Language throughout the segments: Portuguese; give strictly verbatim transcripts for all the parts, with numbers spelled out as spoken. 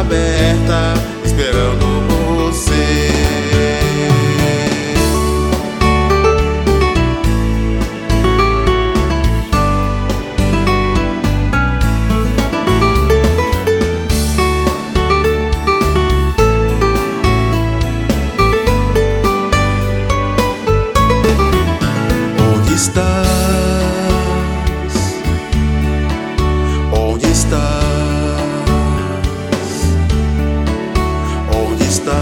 aberta, esperando você. Onde estás? Onde estás? Onde estás?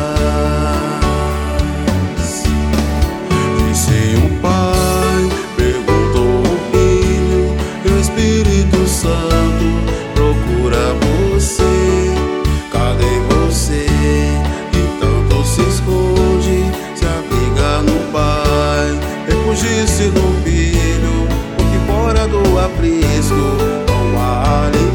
Disse um pai, perguntou o filho, e o Espírito Santo procura você. Cadê você? E tanto se esconde, se abriga no pai, refugir-se no filho, porque fora do aprisco não há alegria.